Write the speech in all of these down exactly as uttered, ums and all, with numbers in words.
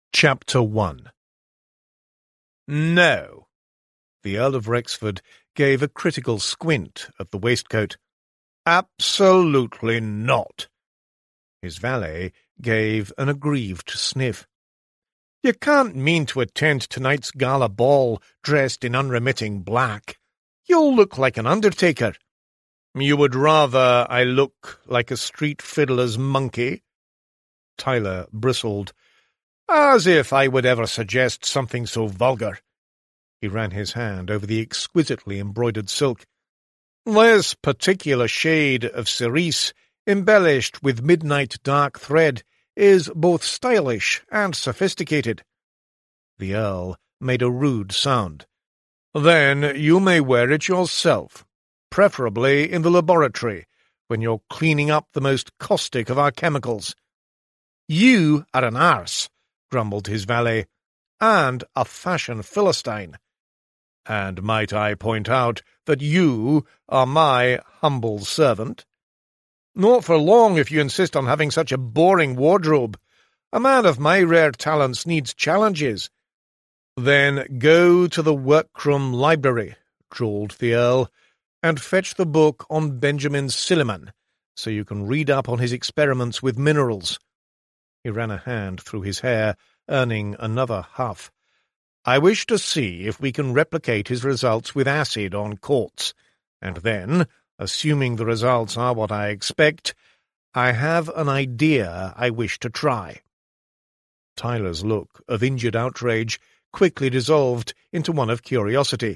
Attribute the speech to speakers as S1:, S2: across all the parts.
S1: Chapter one. No. The Earl of Rexford gave a critical squint at the waistcoat. Absolutely not. His valet gave an aggrieved sniff. You can't mean to attend tonight's gala ball dressed in unremitting black. You'll look like an undertaker. You would rather I look like a street fiddler's monkey? Tyler bristled. As if I would ever suggest something so vulgar. He ran his hand over the exquisitely embroidered silk. This particular shade of cerise, embellished with midnight dark thread, is both stylish and sophisticated. The Earl made a rude sound. Then you may wear it yourself, preferably in the laboratory, when you're cleaning up the most caustic of our chemicals. You are an arse, grumbled his valet, and a fashion Philistine. And might I point out that you are my humble servant? Not for long, if you insist on having such a boring wardrobe. A man of my rare talents needs challenges. Then go to the workroom library, drawled the Earl, and fetch the book on Benjamin Silliman, so you can read up on his experiments with minerals. He ran a hand through his hair, earning another huff. I wish to see if we can replicate his results with acid on quartz, and then, assuming the results are what I expect, I have an idea I wish to try. Tyler's look of injured outrage quickly dissolved into one of curiosity.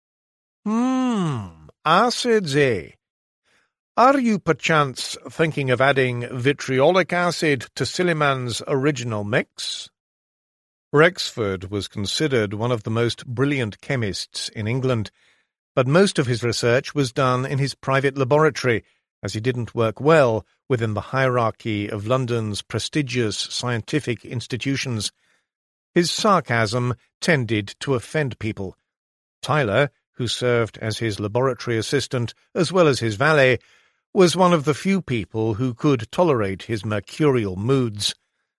S1: Hmm, acids, eh? Are you perchance thinking of adding vitriolic acid to Silliman's original mix? Rexford was considered one of the most brilliant chemists in England, but most of his research was done in his private laboratory, as he didn't work well within the hierarchy of London's prestigious scientific institutions. His sarcasm tended to offend people. Tyler, who served as his laboratory assistant as well as his valet, was one of the few people who could tolerate his mercurial moods.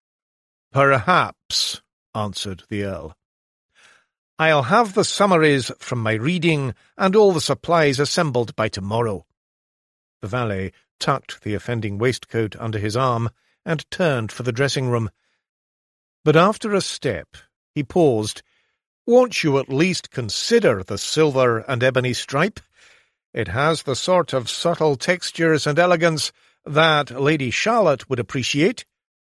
S1: Perhaps, answered the Earl. I'll have the summaries from my reading and all the supplies assembled by tomorrow. The valet tucked the offending waistcoat under his arm and turned for the dressing-room. But after a step, he paused. Won't you at least consider the silver and ebony stripe? It has the sort of subtle textures and elegance that Lady Charlotte would appreciate.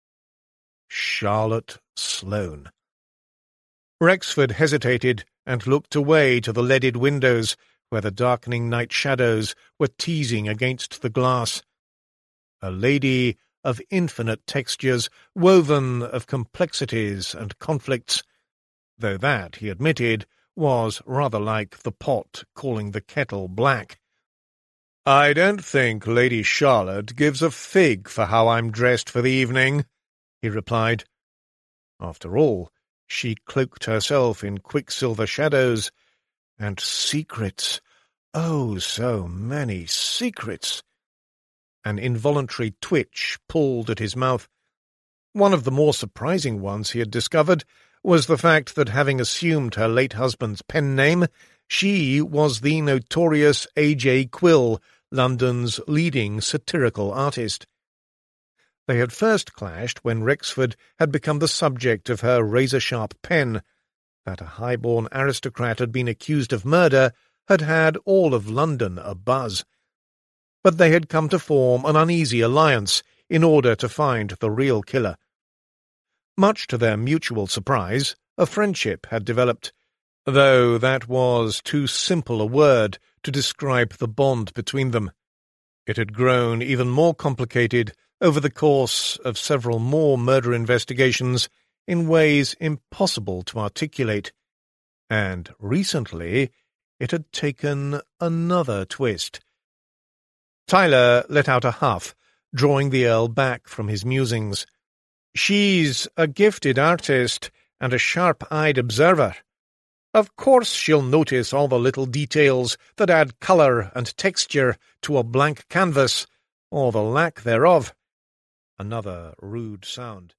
S1: Charlotte Sloane. Rexford hesitated and looked away to the leaded windows, where the darkening night shadows were teasing against the glass. A lady of infinite textures, woven of complexities and conflicts, though that, he admitted, was rather like the pot calling the kettle black. I don't think Lady Charlotte gives a fig for how I'm dressed for the evening, he replied. After all, she cloaked herself in quicksilver shadows, and secrets, oh, so many secrets. An involuntary twitch pulled at his mouth. One of the more surprising ones he had discovered was the fact that, having assumed her late husband's pen name, she was the notorious A J Quill, London's leading satirical artist. They had first clashed when Rexford had become the subject of her razor-sharp pen. That a high-born aristocrat had been accused of murder had had all of London abuzz. But they had come to form an uneasy alliance in order to find the real killer. Much to their mutual surprise, a friendship had developed, though that was too simple a word to describe the bond between them. It had grown even more complicated over the course of several more murder investigations in ways impossible to articulate, and recently it had taken another twist. Tyler let out a huff, drawing the Earl back from his musings. She's a gifted artist and a sharp-eyed observer. Of course she'll notice all the little details that add colour and texture to a blank canvas, or the lack thereof. Another rude sound.